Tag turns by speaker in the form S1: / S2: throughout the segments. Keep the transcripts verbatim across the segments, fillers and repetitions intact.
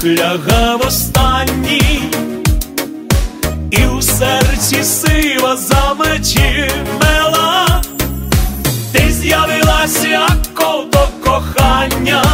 S1: лягав останній, і у серці сива заметімела. Ти з'явилась, як ковто кохання,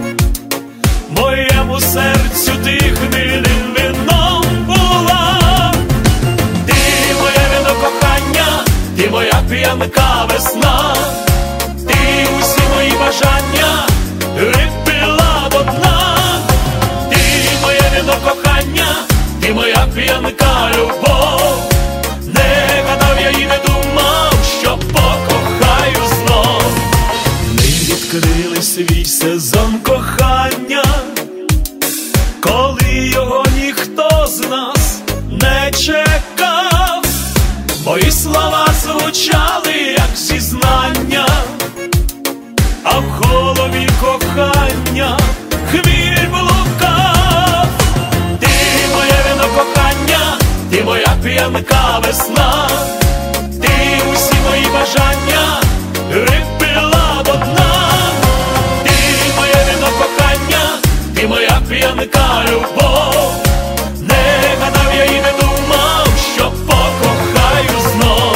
S1: моєму серцю ти хмільним вином була. Ти моє вино кохання, ти моя п'янка весна, ти усі мої бажання випила до дна. Ти моє вино кохання, ти моя п'янка любов. Не гадав я і не думав, що покохаю знов. Ми відкрили свій сезон кохання, коли його ніхто з нас не чекав. Мої слова звучали, як зізнання, а в голові кохання хміль блукав. Ти моє вино кохання, ти моя п'янка весна, ти усі мої бажання випила до дна. Ти моє вино кохання, ти моя п'янка любов. Не гадав я і не думав, що покохаю знов.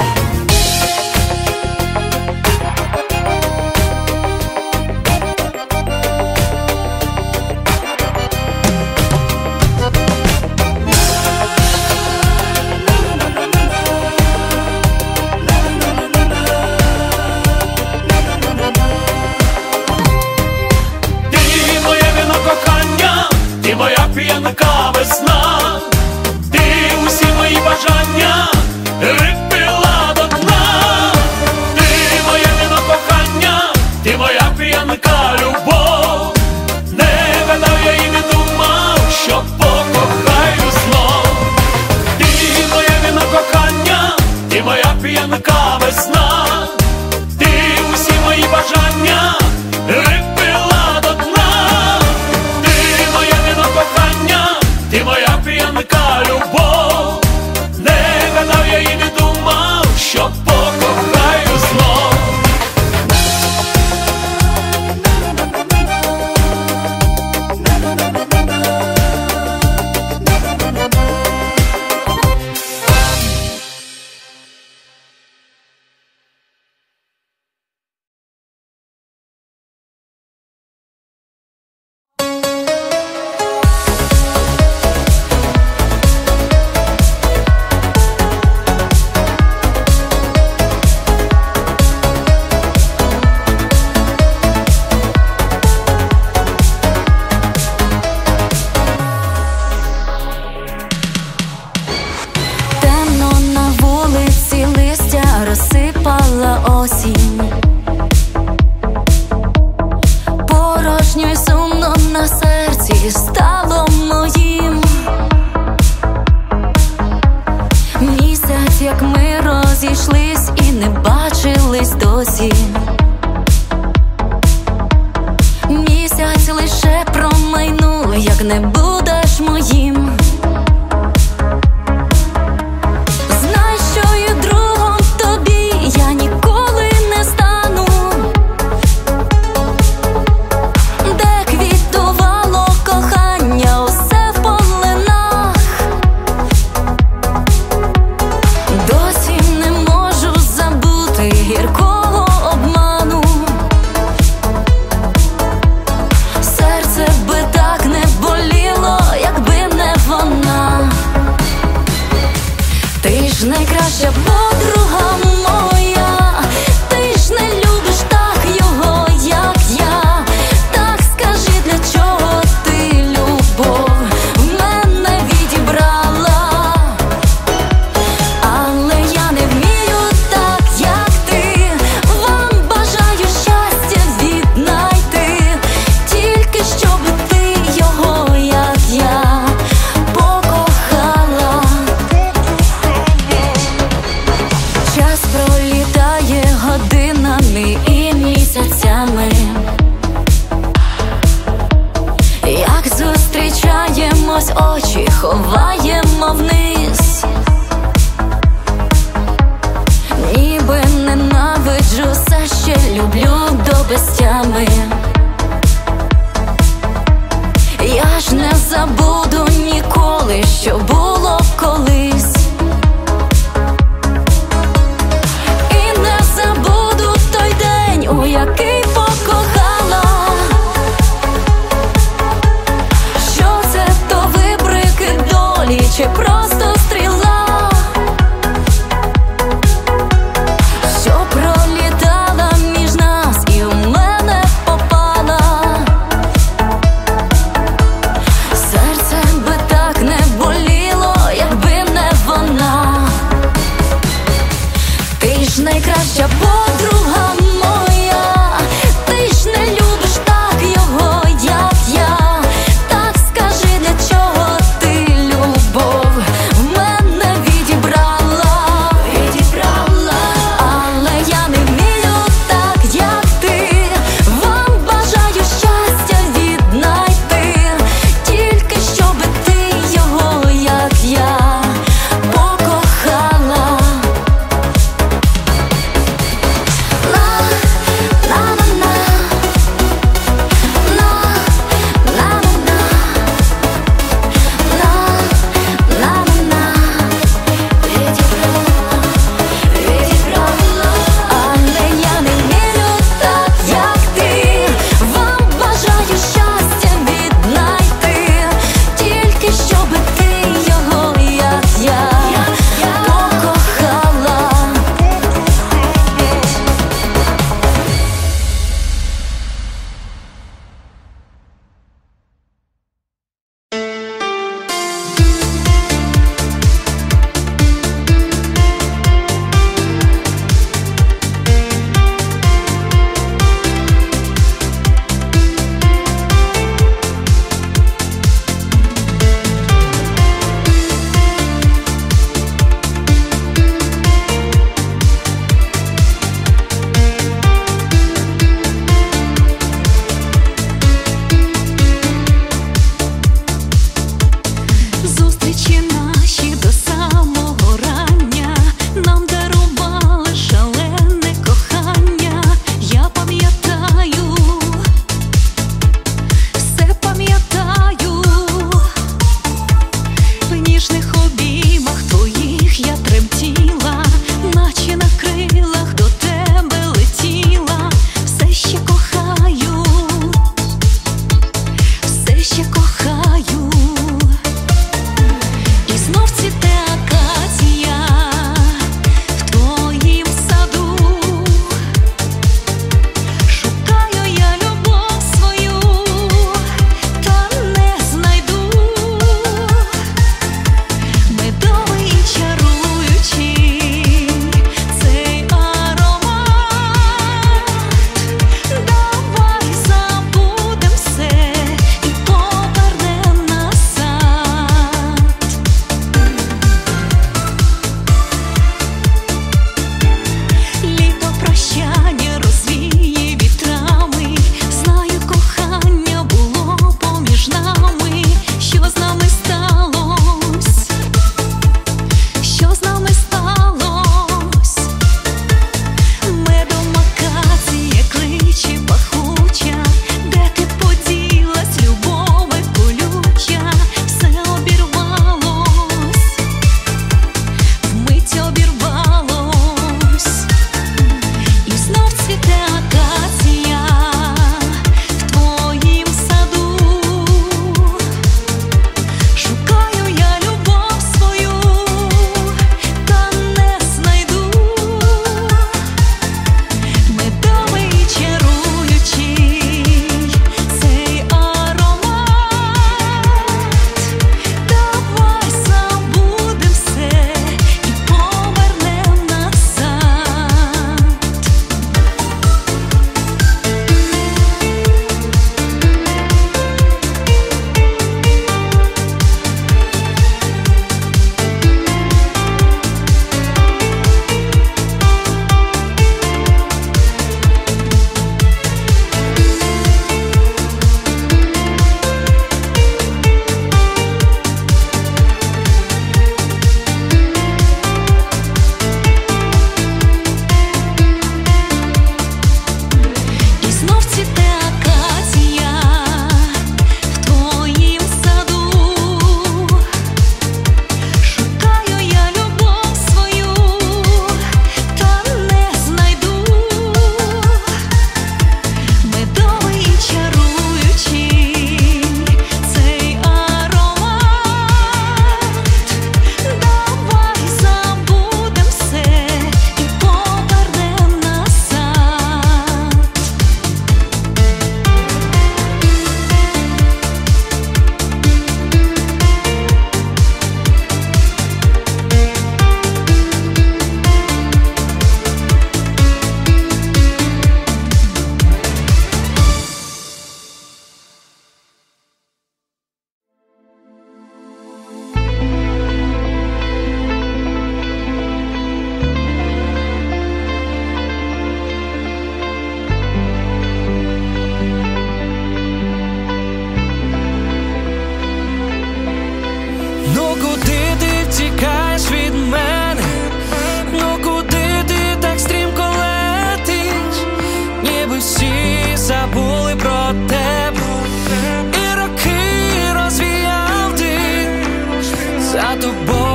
S1: Ти моя п'янка весна, ти усі мої бажання випила до дна. Ти моє вино кохання, ти моя п'янка любов. Не гадав я і не думав, що покохаю знов. Ти моє вино кохання, ти моя п'янка весна, ти усі мої бажання випила до дна. Ти моя п'янка любов. Не гадав я і не думав, що покохаю знов.
S2: Осінь порожньо й сумно на серці стало моїм. Місяць, як ми розійшлись і не бачились досі. Місяць лише промайнув, як не будеш моїм. Знай, що і другом тобі я ніколи не стану. Де квітувало кохання, усе в полинах. Досі не можу забути гіркого обману. Серце би так не боліло, якби не вона. Ти ж найкраща подруга моя, ти ж не любиш так його, як я. Так скажи, для чого ти любов в мене відібрала? Але я не вмію так, як ти. Вам бажаю щастя віднайти, тільки щоб ти його, як я, покохала. Час пролітає годинами і місяцями. Як зустрічаємось, очі ховаємо вниз. Ніби ненавиджу, все ще люблю до безтями. Я ж не що було колись. І не забуду той день, у який покохала. Що це, то вибрики долі, чи просто стріла, що пролітала між нас і в мене попала. Серце би так не боліло,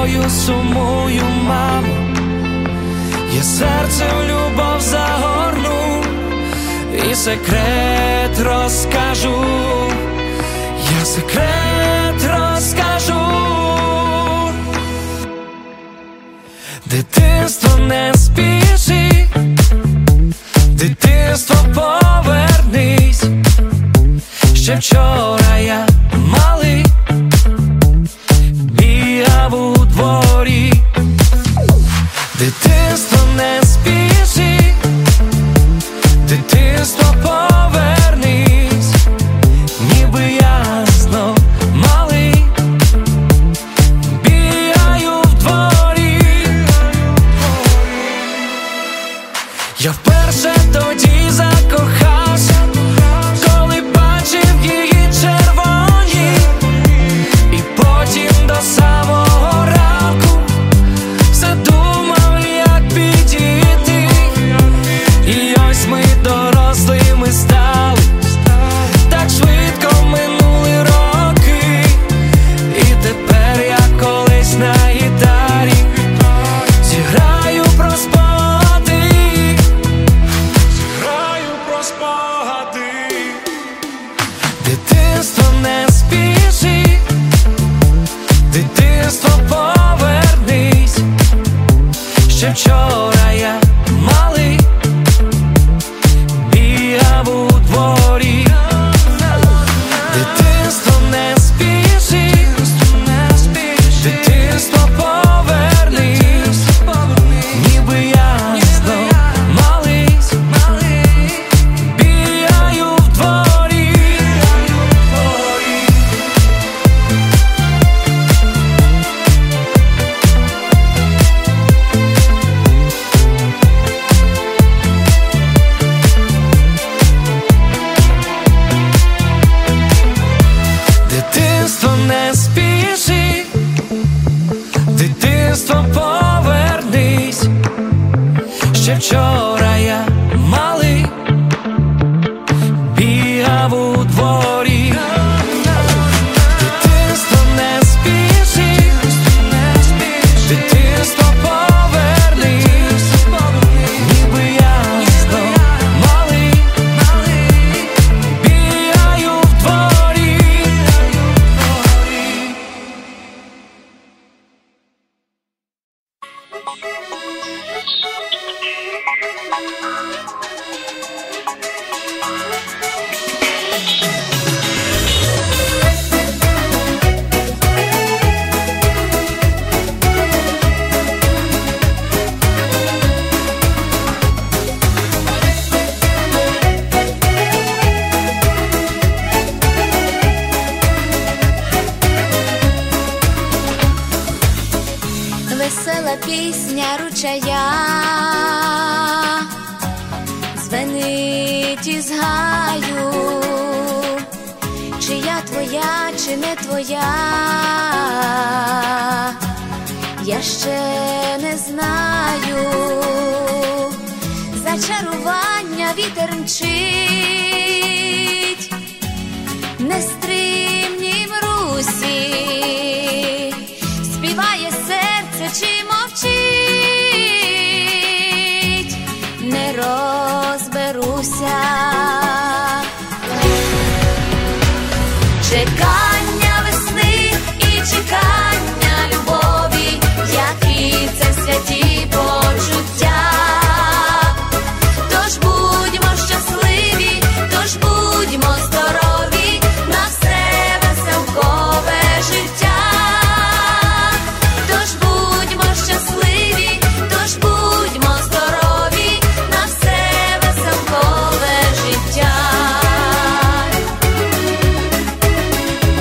S3: тобою сумую, мамо, я серце в любов загорну і секрет розкажу, я секрет розкажу. Дитинство не спіши, дитинство повернись. Ще вчора я малий бігав у дворі. Дитинство не спіши, дитинство повернись, ніби я знов малий бігаю в дворі. Я вперше тоді закохався, коли бачив її червоні, і потім до самого ранку все думав, як підійти. І ось ми дорослими стали, так швидко минули роки, і тепер я колись на гітарі зіграю про спогади, зіграю про спогади. Дитинство не спіши, дитинство повернись. Ще вчора я малий бігав у дворі. Дитинство не спіши, дитинство повернись, ніби я знов малий бігаю в дворі. Дитинство не спіши, дитинство повернись. Ще вчора я малий бігав у дворі. Дитинство не спіши, дитинство повернись, ніби я знов малий бігаю в дворі.
S2: Весела пісня ручая звенить із гаю, чи я твоя, чи не твоя, я ще не знаю. Зачарування вітер мчить нестримнім русі, співає серце чи мовчить, не розберуся. Чекання весни і чекання любові, які це святі почуття. Тож будьмо щасливі, тож будьмо здорові, на все веселкове життя. Тож будьмо щасливі, тож будьмо здорові, на все веселкове життя.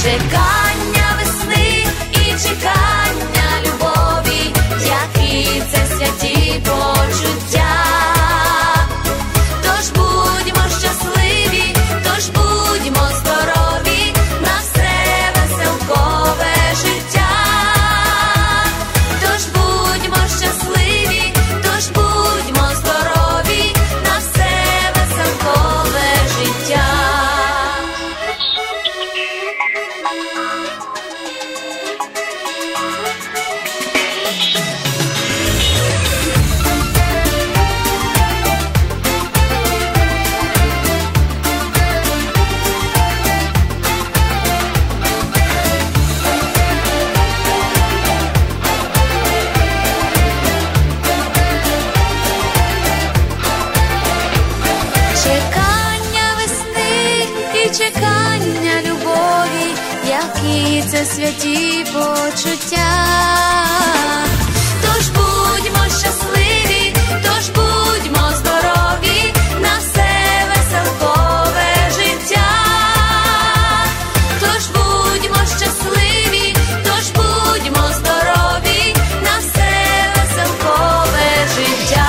S2: чекання весни і чекання любові, які це святі почуття. Тож будьмо щасливі, тож будьмо здорові, на все веселкове життя. Тож будьмо щасливі, тож будьмо здорові, на все веселкове життя. Чекання весни і чекання любові, які це святі почуття. Тож будьмо щасливі, тож будьмо здорові, на все веселкове життя. Тож будьмо щасливі, тож будьмо здорові, на все веселкове життя.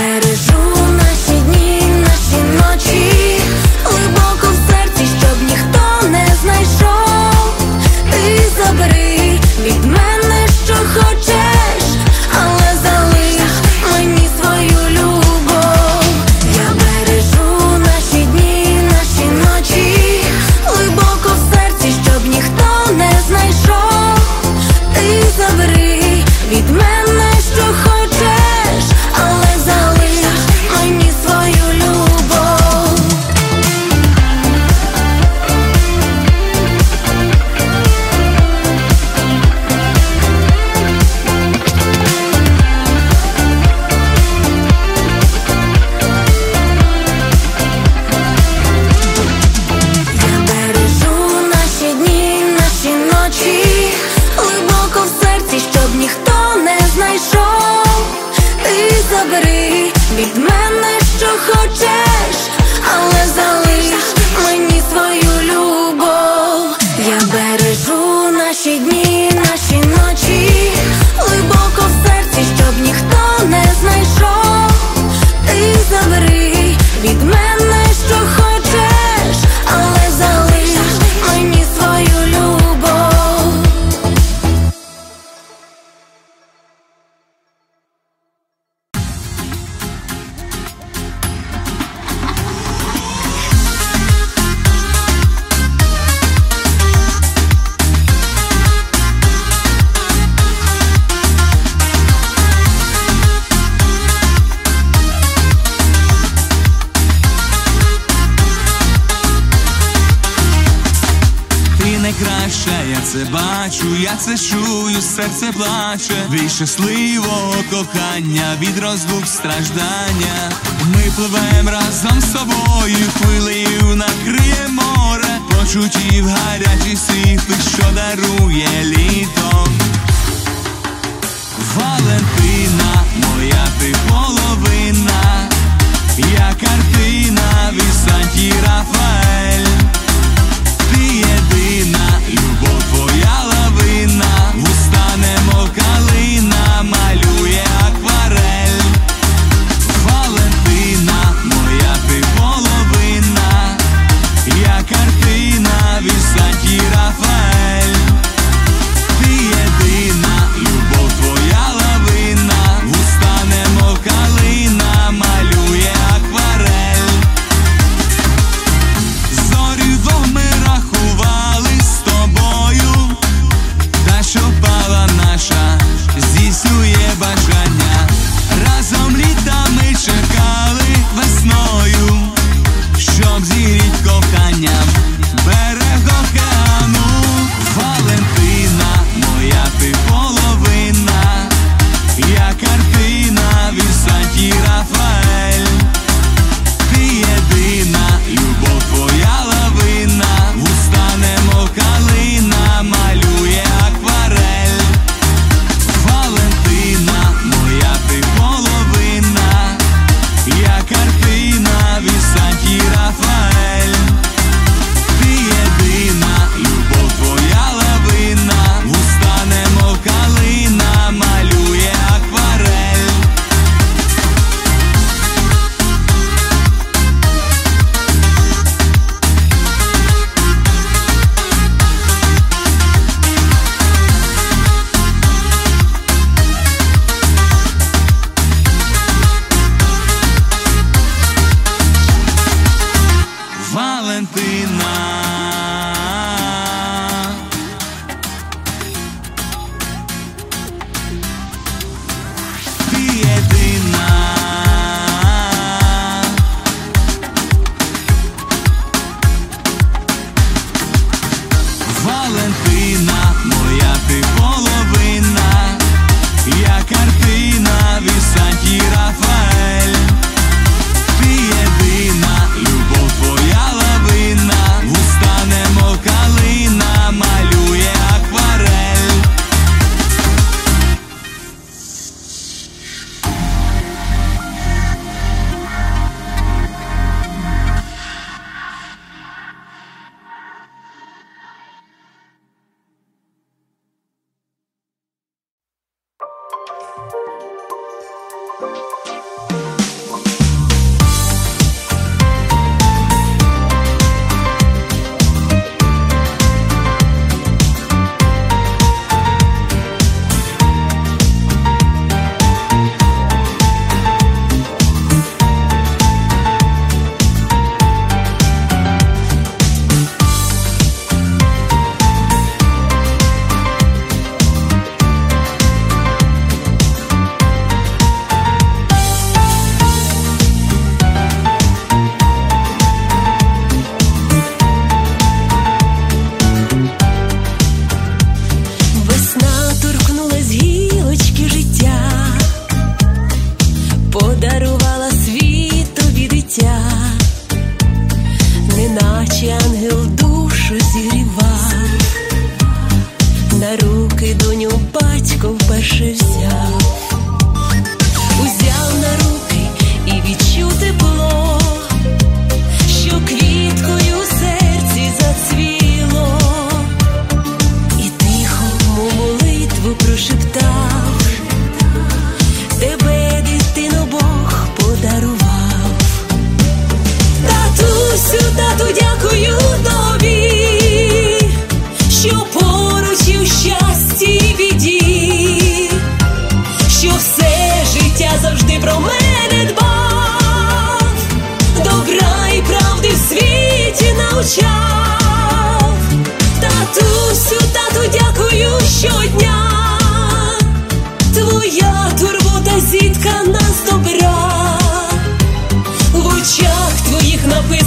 S2: бережу наші дні, наші ночі, глибоко в серці, щоб ніхто не знайшов. Ти забери від мене, що хочеш, але залиш мені свою любов. Я бережу наші дні, наші ночі, глибоко в серці, щоб ніхто не знайшов. Ти забери від мене, що хочеш, але залиш мені свою любов. Я бережу наші дні, наші ночі, глибоко в серці, щоб ніхто не знайшов. Ти забери від мене, що хочеш, але залиш мені свою любов. Я бережу наші дні, наші ночі, глибоко в серці, щоб ніхто не знайшов. Ти забери від мене, що хочеш, але залиш мені свою любов.
S3: Ти найкраща, я це бачу, я це чую, серце плаче від щасливого кохання, від розлук страждання. Ми пливем разом з собою, хвилею накриє море почуттів гарячих світлих, що дарує літо. Валентина, моя ти половина, я картина Вісантій Рафаель. Ти єдина, любов твоя лавина, густа немов калина, малює акварель. Валентина, моя ти половина, я картина Вісантій Рафаель. Ти єдина, любов твоя лавина, густа немов калина, малює акварель. Зорі вдвох ми рахували з тобою, та що впала наша, здійснює бажання. Разом літами чекали весною, щоб зігріть коханням берег океану. Валентина, моя ти половина, я картина Вісантій Рафаель. Ти єдина, любов твоя лавина, густа немов калина, малює акварель. Валентина, моя ти половина, я картина Вісантій Рафаель. Ти єдина, любов твоя лавина, густа немов калина, малює акварель.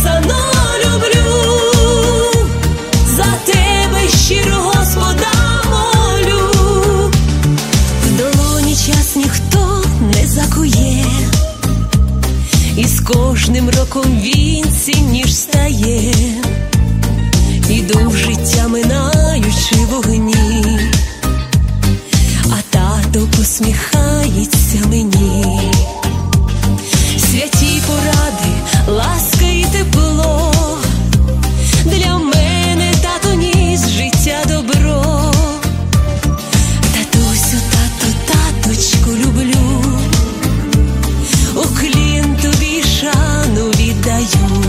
S2: написано люблю, за тебе щиро Господа молю. В долоні час ніхто не закує, і з кожним роком він цінніш стає. Іду в життя, минаючи вогні, а тато посміхається мені. Святі поради, ласка і тепло, для мене тато ніс життя добро. Татусю, тато, таточку люблю, уклін тобі шану віддаю.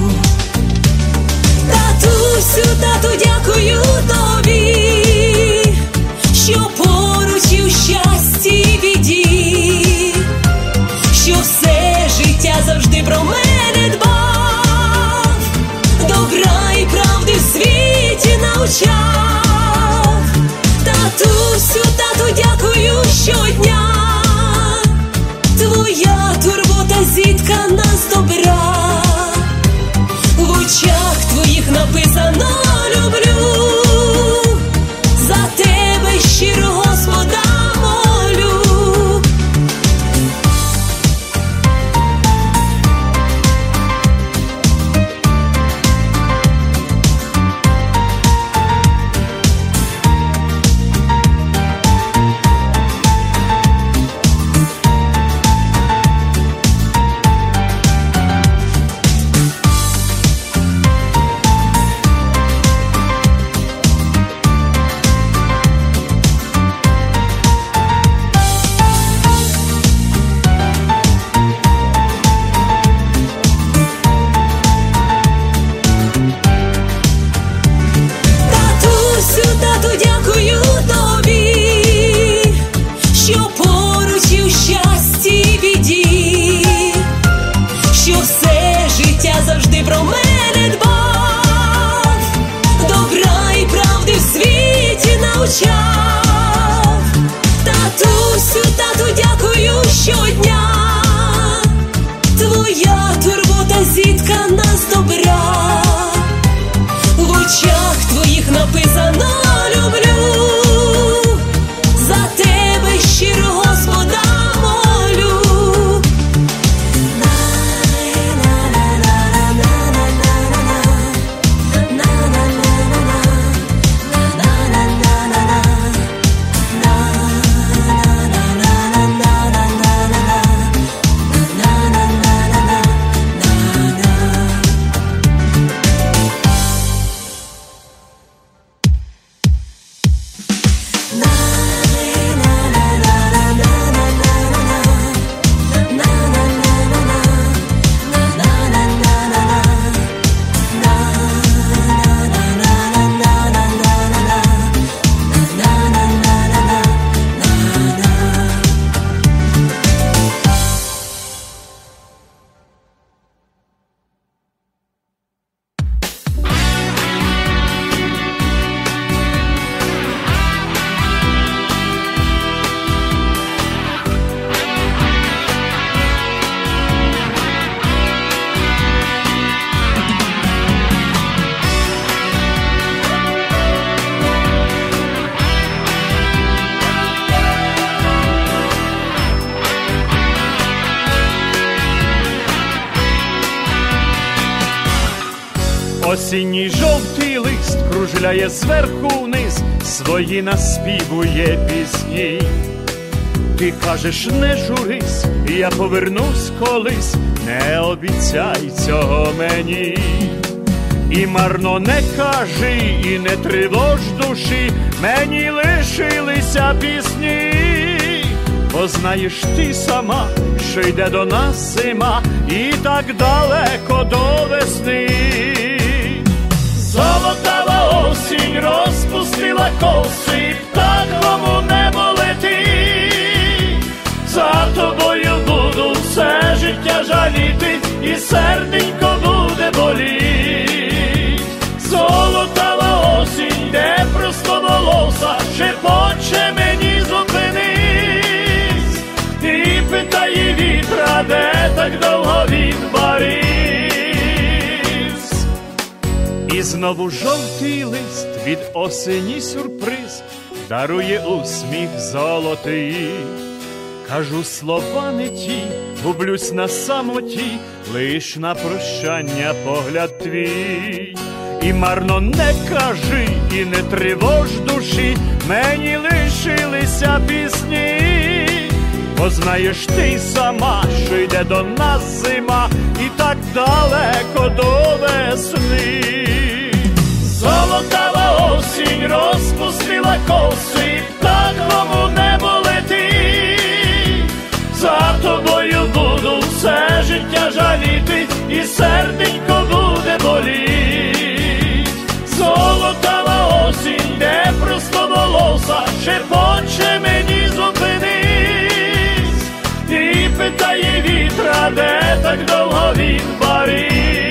S2: Татусю, тату, дякую тобі, що поруч і в щасті і біді, що все життя завжди про мене дбав, добра і правди в світі навчав. Татусю, тату, дякую щодня, твоя турбота зіткана з добра. В очах твоїх написано люблю, за тебе щиро Господа молю. Татусю, тату, дякую щодня, твоя турбота зіткана з добра. В очах твоїх написано люблю, за тебе щиро Господа молю.
S1: Осінній жовтий лист кружляє зверху вниз, свої наспівує пісні. Ти кажеш, не журись, я повернусь колись, не обіцяй цього мені. І марно не кажи, і не тривож душі, мені лишилися пісні. Бо знаєш ти сама, що йде до нас зима, і так далеко до весни. Золотава осінь розпустила коси, птахом у небо летить. За тобою буду все життя жаліти, і серденько буде боліть. Золотава осінь, де простоволоса, шепоче мені зупинись. І питає вітра, де так довго він барись. Знову жовтий лист від осені сюрприз дарує усміх золотий. Кажу слова не ті, гублюсь на самоті, лиш на прощання погляд твій. І марно не кажи, і не тривож душі, мені лишилися пісні. Бо знаєш ти й сама, що йде до нас зима, і так далеко до весни. Золотава осінь розпустила коси, птахом у небо летить. За тобою буду все життя жаліти, і серденько буде боліть. Золотава осінь, де просто волоса, шепоче мені зупинись. І питає вітра, де так довго він парить.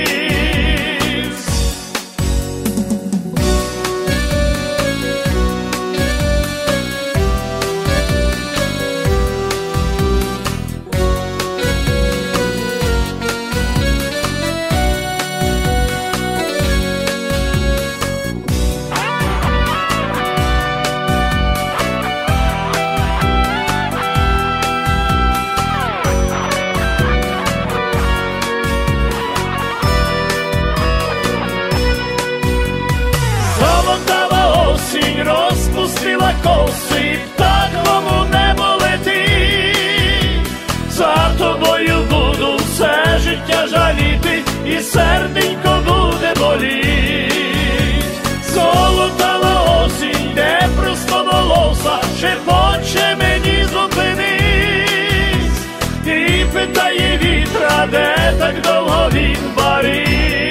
S1: Розпустила коси, птахом у небо летить. За тобою буду все життя жаліти, і серденько буде боліть. Золотава осінь, де просто волоса, шепоче мені зупинись. І питає вітра, де так довго він парить.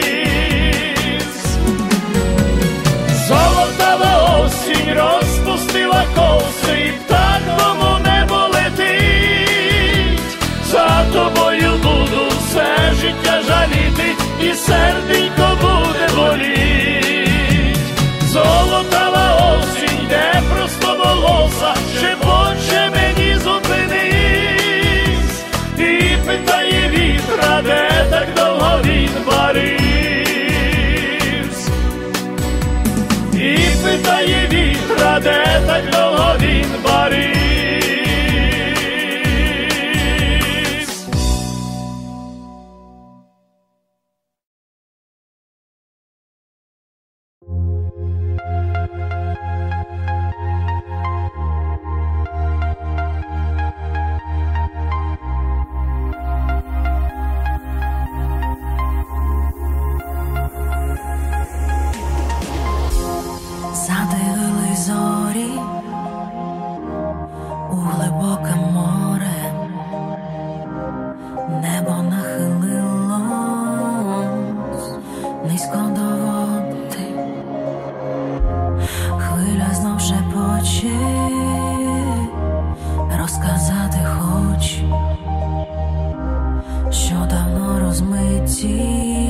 S1: Золотава осінь розпустила коси, птахом у небо летить. За тобою буду все життя жаліти, і серденько буде боліть. Золотава осінь, де просто волоса, шепоче мені зупинись. І питає вітра, де так довго він парить. І питає вітра, де так довго він парить.
S2: Задивились зорі у глибоке море, небо нахилилось низько до води, хвиля знов шепоче, розказати хоче, що давно розмиті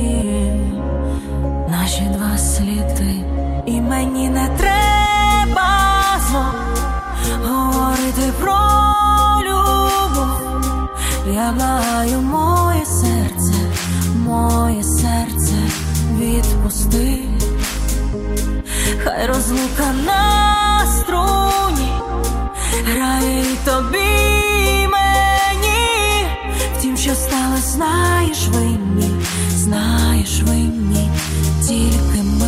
S2: наші два сліди. І мені не треба знов говорити про любов. Я благаю, моє серце, моє серце відпусти. Хай розлука на струні грає і тобі, і мені. Втім, що сталося, знаєш винні, знаєш винні тільки ми.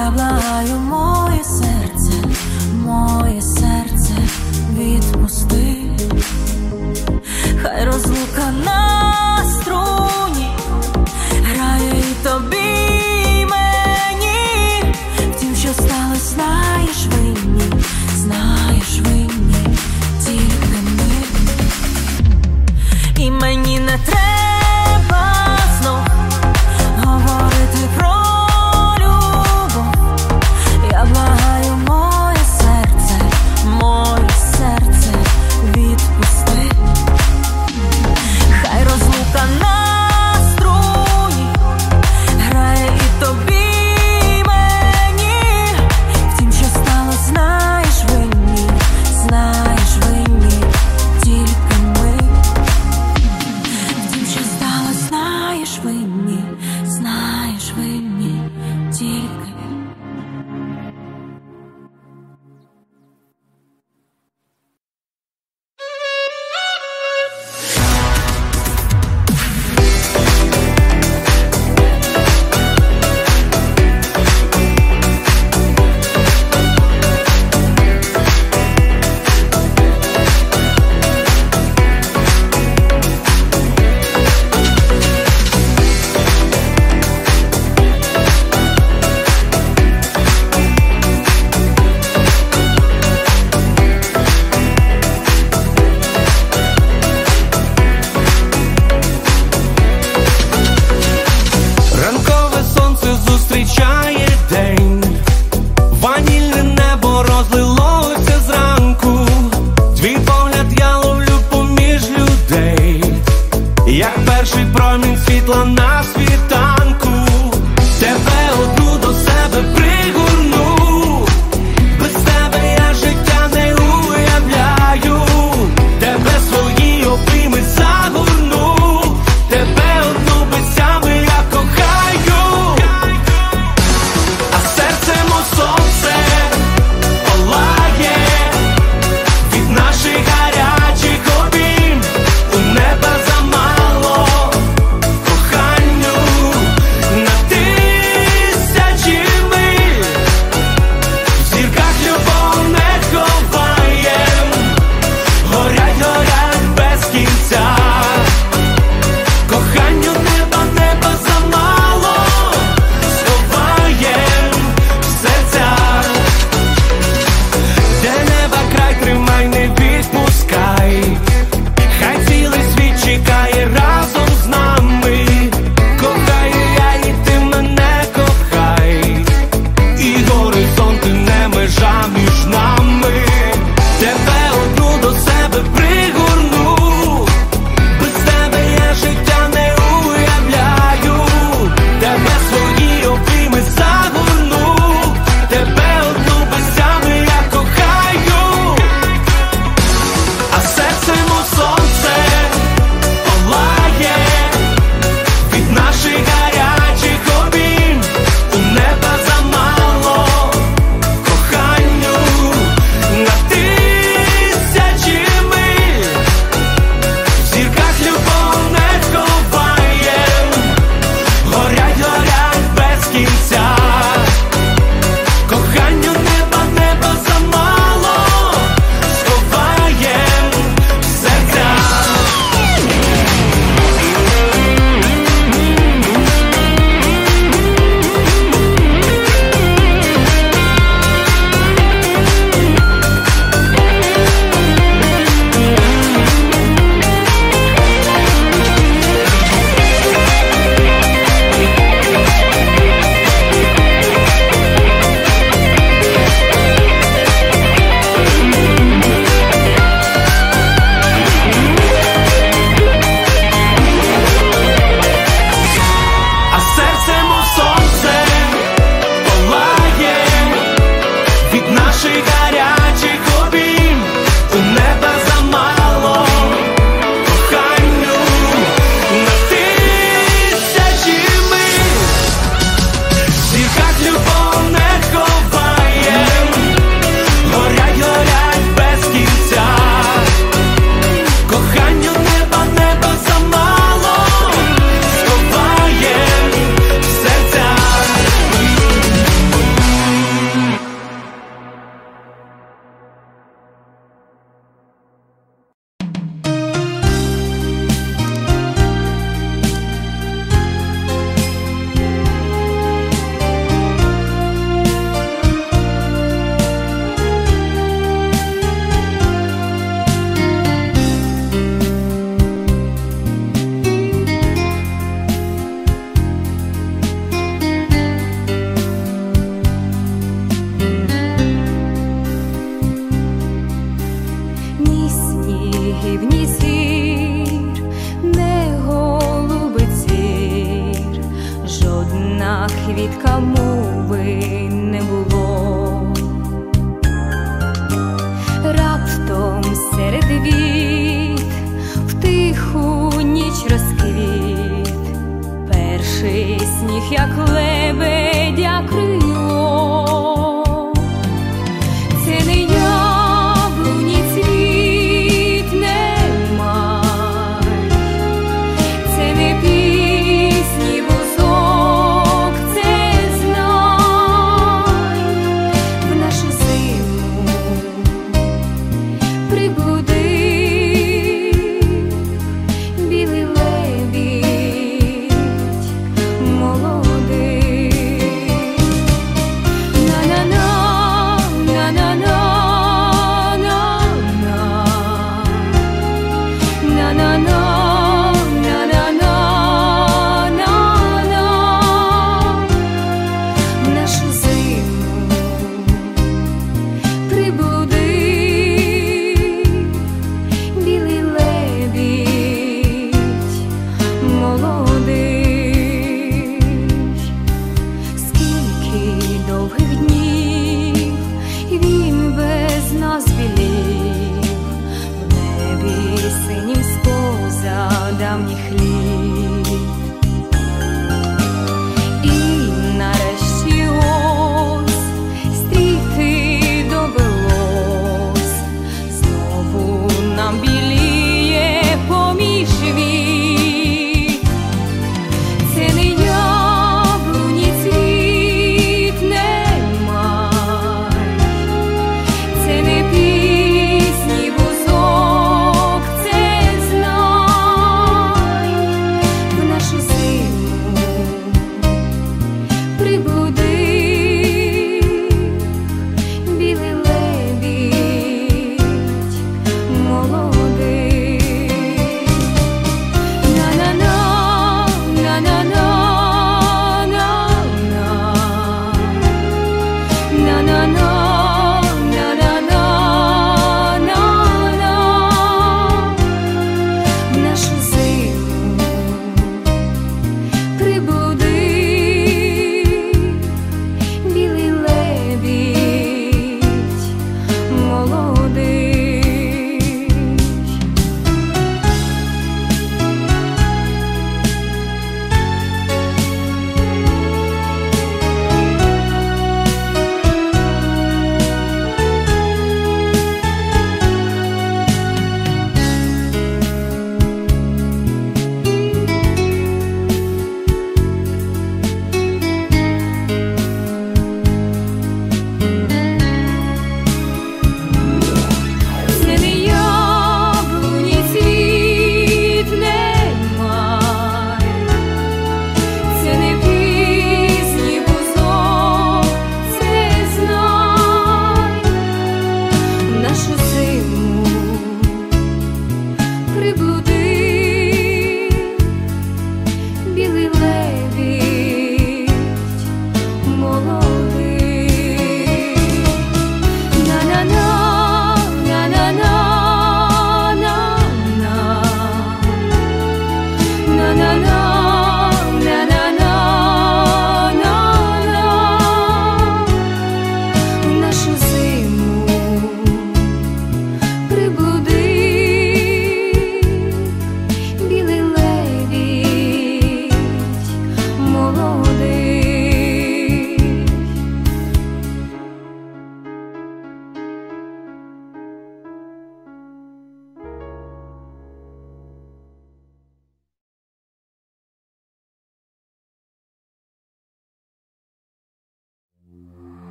S2: Я благаю, моє серце, моє серце, відпусти. Хай розлука на струні грає і тобі, і мені. Втім, що сталось, знаєш винні, знаєш винні тільки ми. І мені не треба знов говорити про любов.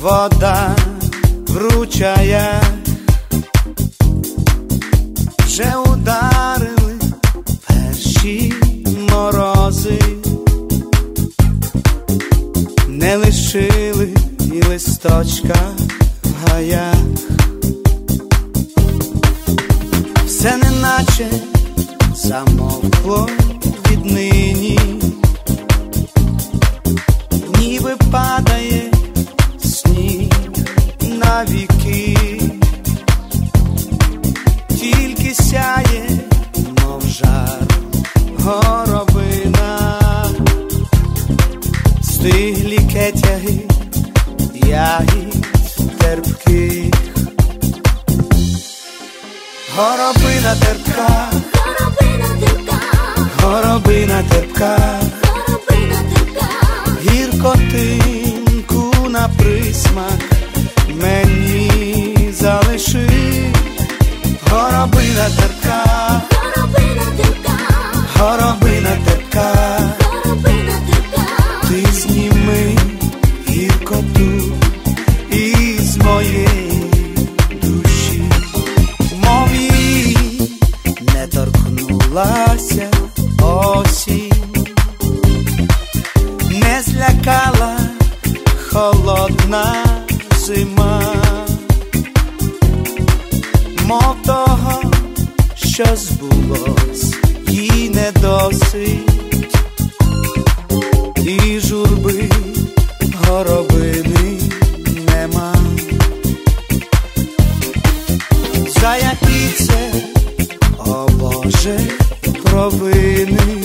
S4: вода в ручаях вже ударили перші морози, не лишили і листочка в гаях. Все неначе замовкло віднині, ніби падає сніг на віки, тільки сяє, мов жар, горобина, стиглі кетяги ягід терпких. Горобина терпка,
S2: Горобина терпка,
S4: горобина терпка,
S2: горобина терпка,
S4: гіркотинку на присмак мені залиши. Горобина терпка,
S2: горобина терпка,
S4: горобина терпка,
S2: горобина терпка.
S4: ти зніми гіркоту із моєї душі, мов її не торкнулася осінь, не злякала холодна зима, мов того, що збулось, їй не досить, і журби горобини нема. За які це, о Боже, провини,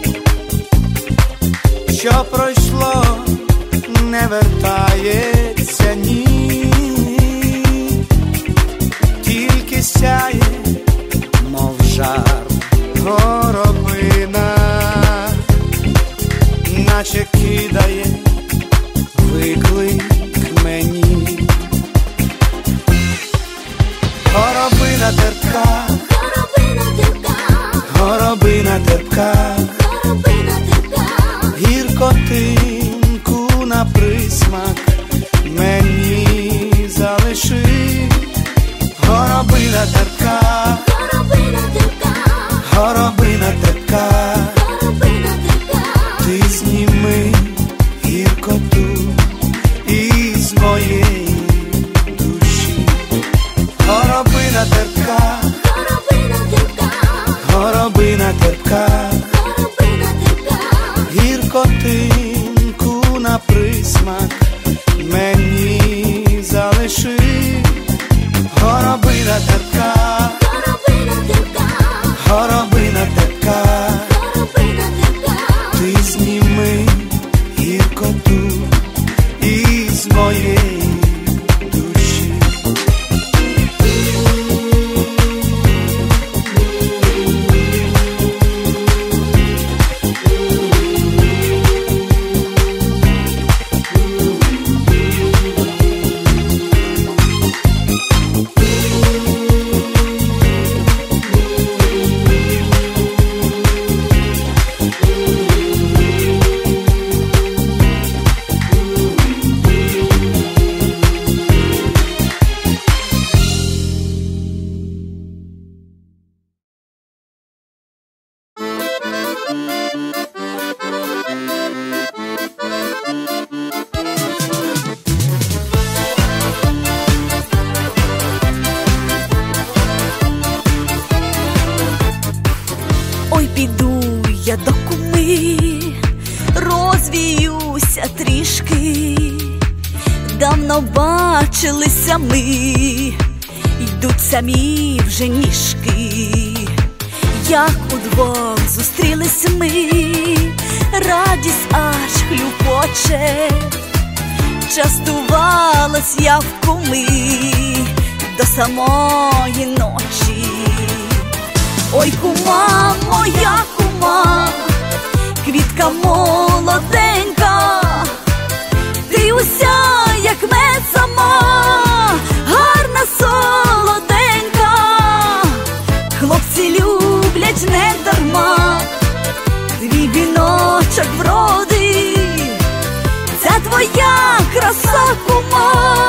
S4: що пройшло, не вертається ні, тільки сяє, мов жар, горобина, наче кидає виклик мені. Горобина терпка,
S2: Горобина терпка,
S4: горобина терпка,
S2: горобина терпка,
S4: гіркотинку на присмак мені залиши. Горобина терпка,
S2: горобина терпка,
S4: горобина терпка,
S2: горобина терпка.
S4: ти зніми гіркоту із моєї душі. Горобина терпка,
S2: Горобина терпка,
S4: горобина терпка,
S2: горобина терпка,
S4: гіркотинку на присмак мені залиши. Горобина терпка,
S2: горобина терпка,
S4: горобина терпка,
S2: горобина терпка.
S4: ти зніми гіркоту із моєї душі.
S2: Ой, піду я до куми, розвіюся трішки. Давно бачилися ми, йдуть самі вже ніжки. Як удвох зустрілись ми, радість аж хлюпоче. Частувалась я в куми до самої ночі. Ой, кума, моя кума, квітка молоденька, ти уся, як мед сама, гарна солоденька. Хлопці люблять не дарма, твій віночок вроди, ця твоя краса, кума,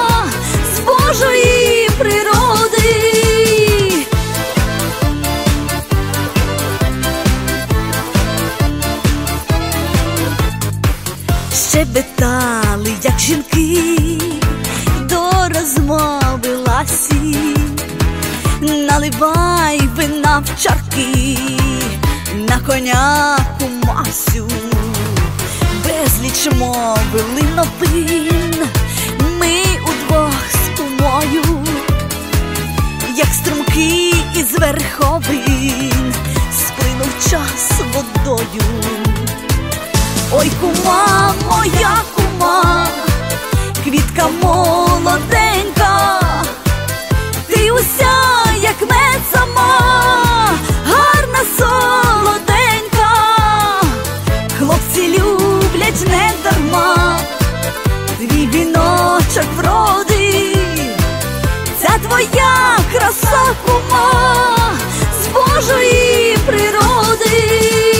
S5: наливай вина в чарки, на коняку Масю. Безліч мовили новин, ми удвох з кумою, як струмки із верховин, сплинув час водою. Ой, кума, моя кума, квітка молоденька, ти уся, як мед сама, гарна, солоденька. Хлопці люблять не дарма твій віночок вроди. Ця твоя краса, кума, з Божої природи.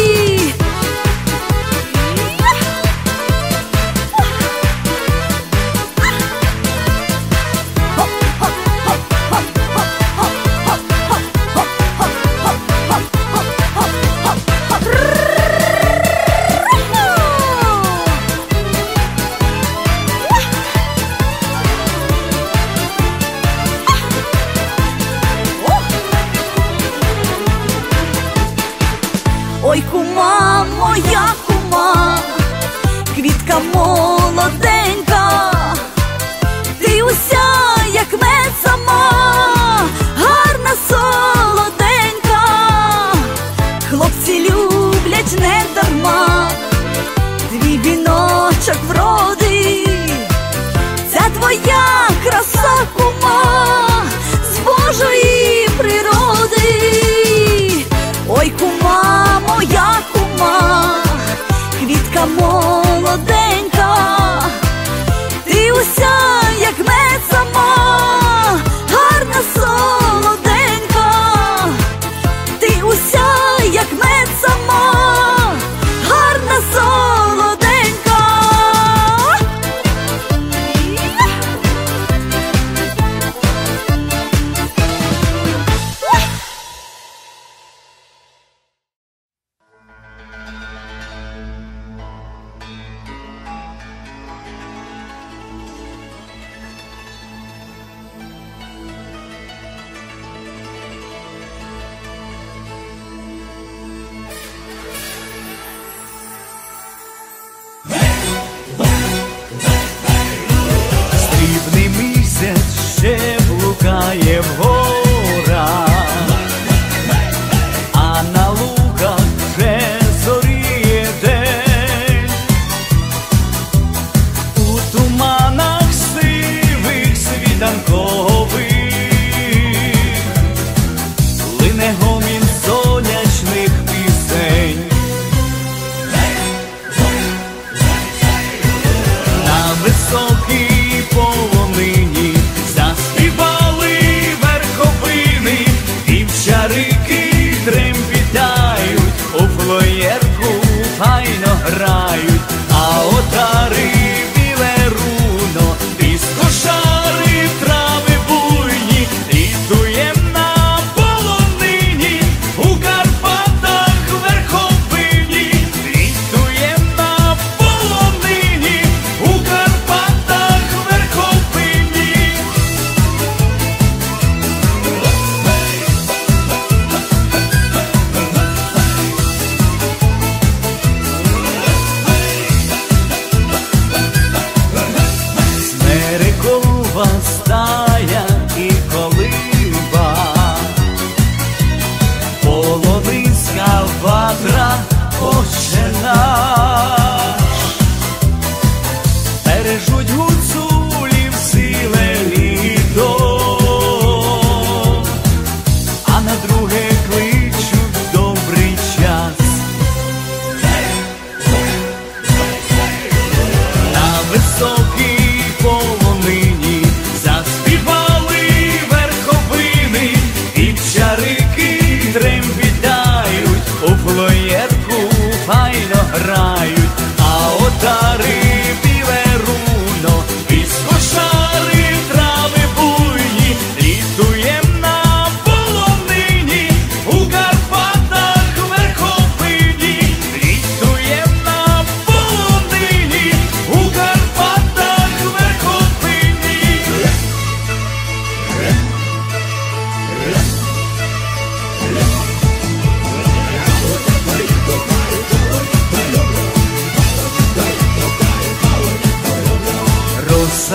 S5: Ой, кума, моя кума, квітка молоденька, ти уся, як мед сама, гарна, солоденька. Хлопці люблять не дарма твій віночок вроди. Ця твоя краса, кума, з Божої природи. Ой, кума, моя кума, квітка молоденька, ти уся, як мед сама, гарна, солоденька. Ти уся, як мед сама, гарна, солоденька.
S4: Срібний місяць ще блукає в горах, а на луках вже зоріє день. У туманах сивих світанкових лине гомін сонячних пісень. На високій полонині заспівали верховини, дівчарики трембітають, у флоєрку файно грають, а отари біле руно, дискошари в траву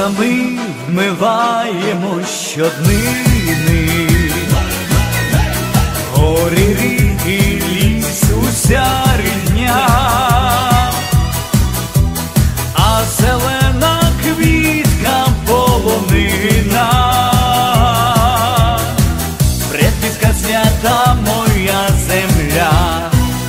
S4: сльозами вмиваємо щоднини. Горі, ріки, ліс, уся рідня, а зелена квітка полонина, предківська свята моя земля.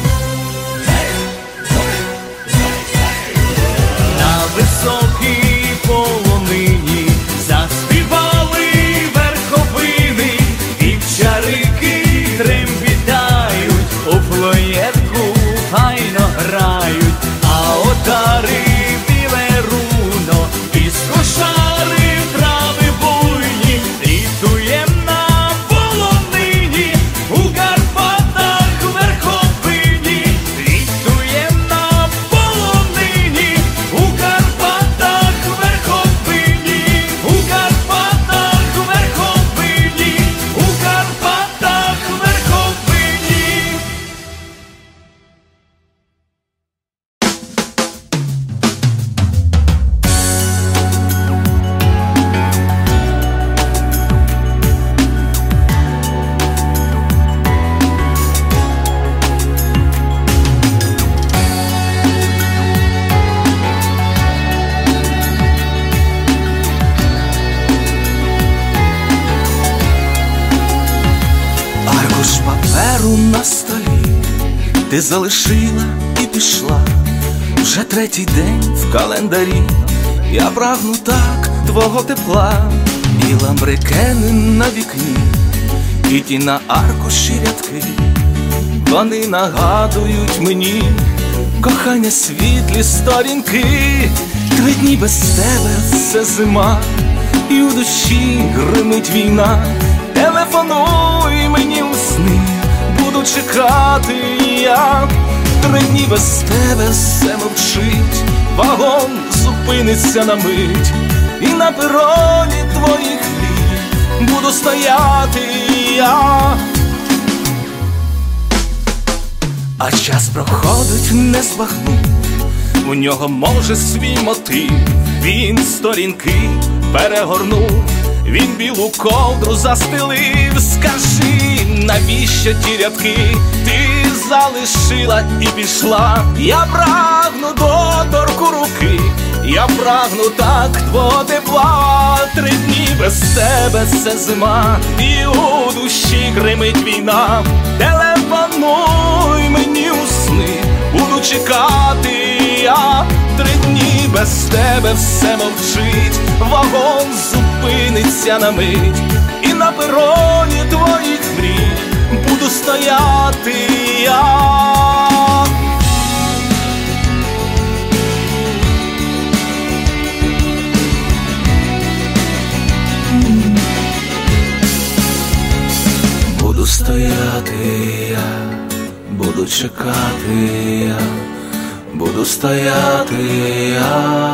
S4: На високій полонині заспівали верховини, дівчарики трембітають, у флоєтку файно грають, а отари біле руно, із кошари трави буйні, літуєм на полонині, у Карпатах верховині, літуєм на полонині, у Карпатах верховині, у Карпатах верховині, у Карпатах верховині.
S3: Аркуш паперу на столі ти залишила і пішла. Вже третій день в календарі я прагну так твого тепла. І ламбрикени на вікні, і ті на аркуші рядки, вони нагадують мені кохання, світлі сторінки. Три дні без тебе все зима, і у душі гримить війна. Телефонуй мені у сни, буду чекати я. Три дні без тебе все мовчить, вагон зупиниться на мить, і на пероні твоїх мрій буду стояти я. А час проходить, не збагну, у нього може свій мотив. Він сторінки перегорнув, він білу ковдру застелив. Скажи, навіщо ті рядки ти залишила і пішла? Я прагну доторку руки, я прагну так твого тепла. Три дні без тебе це зима, і у душі гримить війна. Телефонуй мені у сни, буду чекати я. Три дні без тебе все мовчить, вагон зупиниться на мить, і на пероні твоїх мрій буду стояти я. Буду стояти я, буду чекати я, буду стояти я.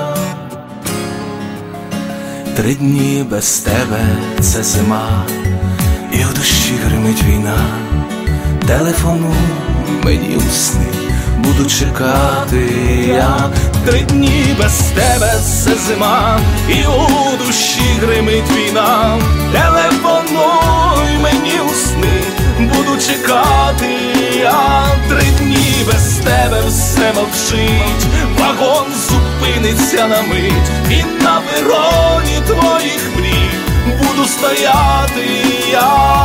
S3: Три дні без тебе це зима, і в душі гримить війна. Телефонуй мені у сни, буду чекати я. Три дні без тебе це зима, і у душі гримить війна. Телефонуй мені у сни, буду чекати я. Три дні без тебе все мовчить, вагон зупиниться на мить, і на пероні твоїх мрій буду стояти я.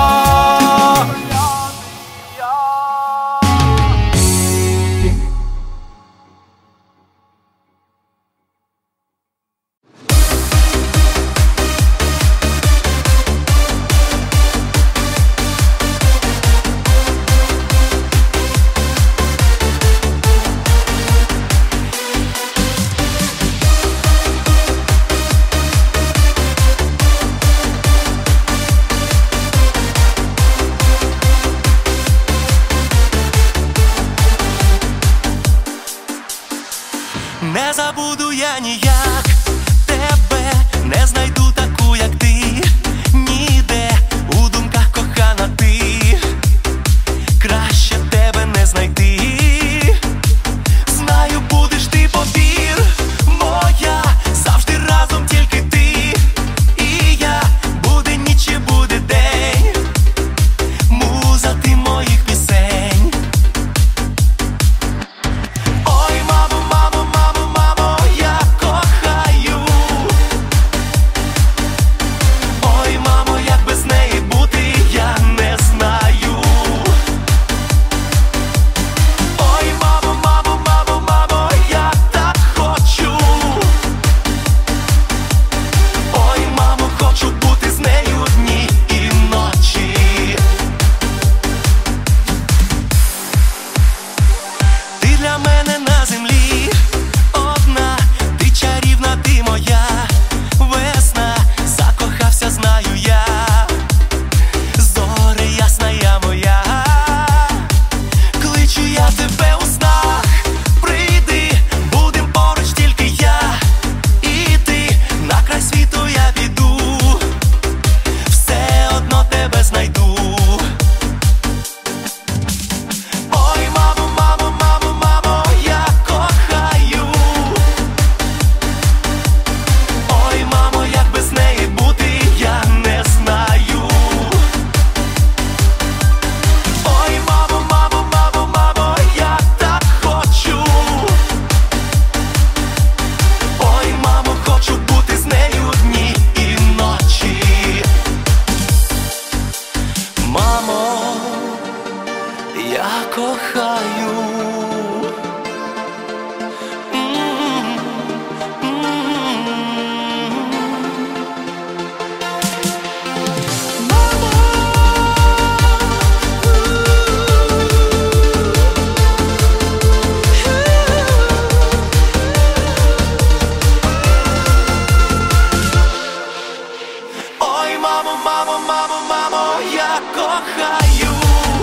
S3: кохаю.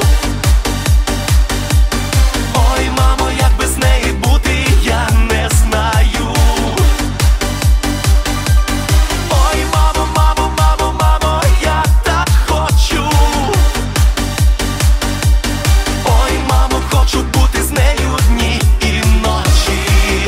S3: Ой, мамо, як без неї бути, я не знаю. Ой, мамо, мамо, мамо, мамо, я так хочу. Ой, мамо, хочу бути з нею дні і ночі.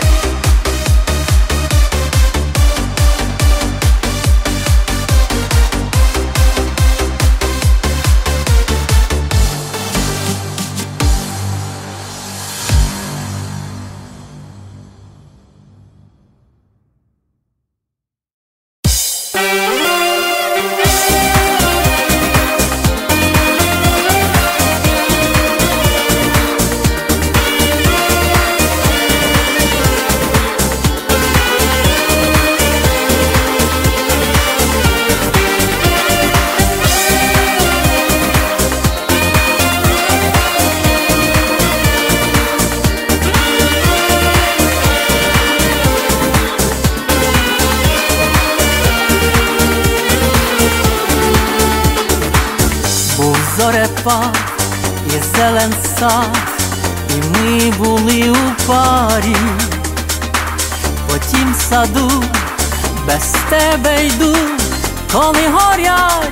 S6: Був зорепад і зелен сад, і ми були у парі. По тім саду без тебе йду, коли горять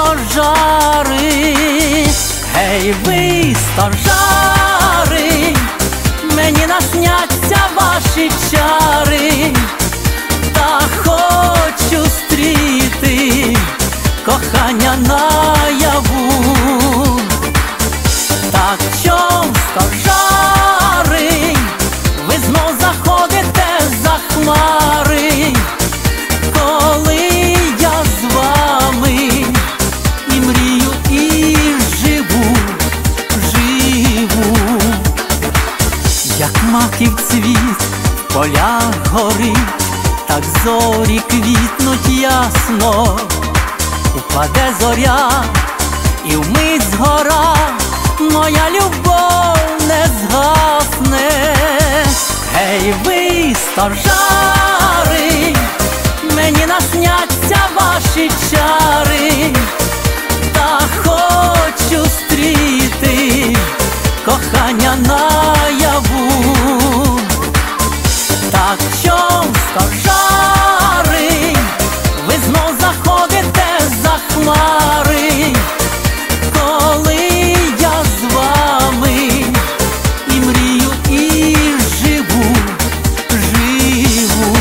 S6: стожари. Гей, ви, стожари, мені насняться ваші чари, та хочу стріти кохання наяву. Так чом, стожари, ви знов заходите за хмари, коли я з вами і мрію, і живу, живу. Як маків цвіт в полях горить, так зорі квітнуть ясно. Упаде зоря, і вмить згора моя любов не згасне. Гей, ви, стожари, мені насняться ваші чари, та хочу стріти кохання наяву. Так чом, стожари, ви знов заходите за хмари, коли я з вами і мрію, і живу, живу.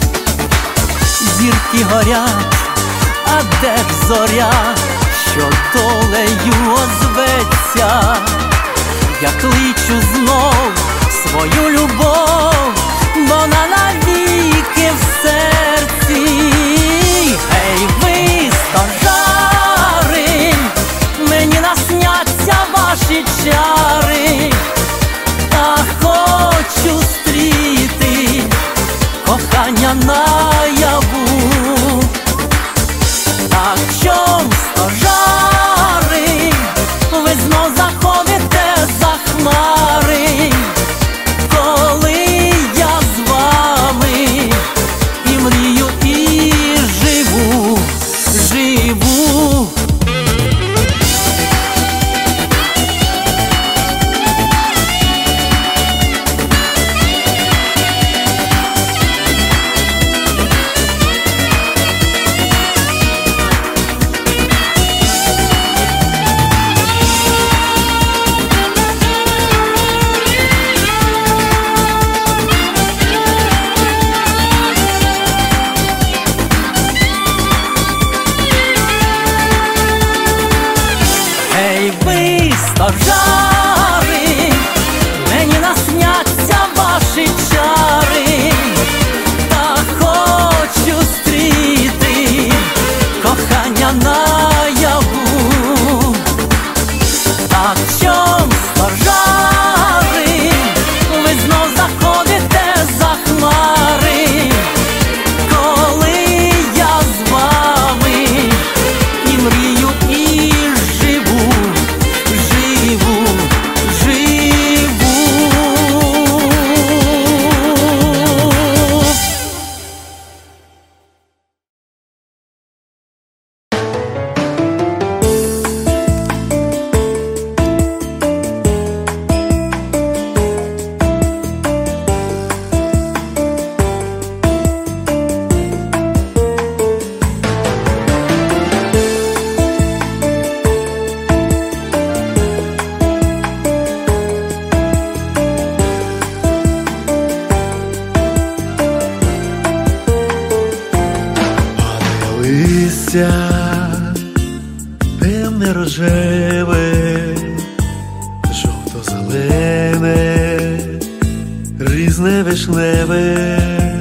S6: Зірки горять, а де ж зоря, що долею озветься? Я кличу знов свою любов, бо вона навіки в серці. Гей, ви, стожари, мені насняться ваші чари, та хочу стріти кохання наяву. Так чом, стожари, ви знов заходите за хмари, коли я з вами і мрію, і живу.
S7: листя темне рожеве, жовто-зелене, різне вишневе,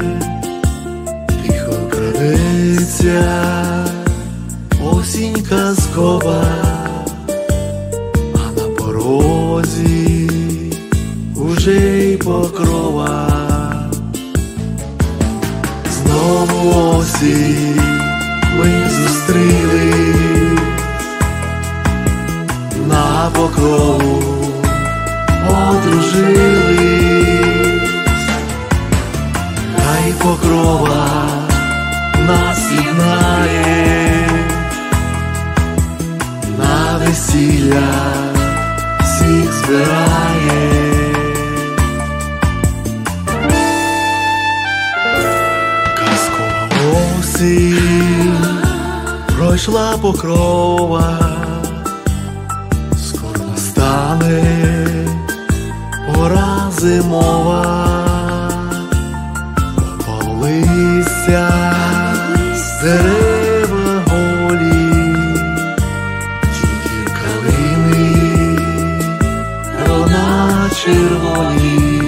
S7: тихо крадеться осінь казкова, а на порозі уже й покрова. Знову осінь ми зустрілись, на покрову одружились, хай покрова нас єднає, на весілля всіх збирає. Осінь пройшла покрова, скоро настане пора зимова, опало листя, дерева голі, тільки калини грона червоні.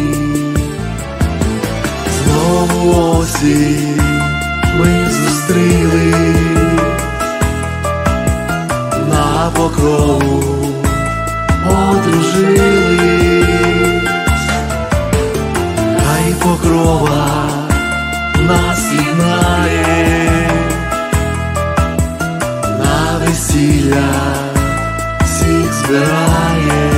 S7: Знову осінь ми зустрілись, на покрову одружились, хай покрова нас єднає, на весілля всіх збирає.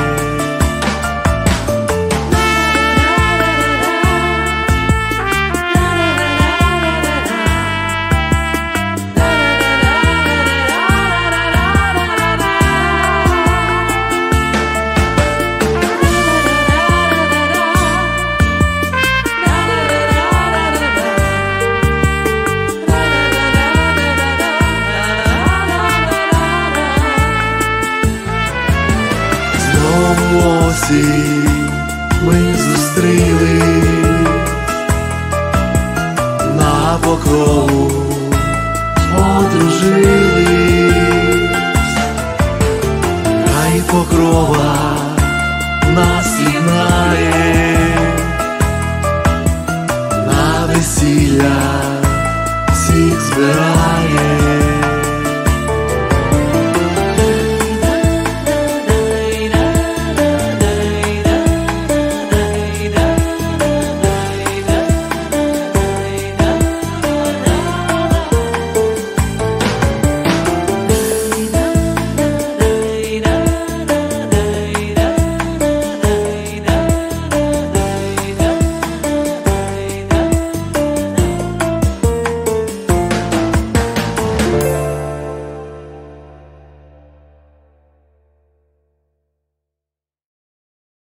S7: Осінь ми зустрілись, на покрову одружились,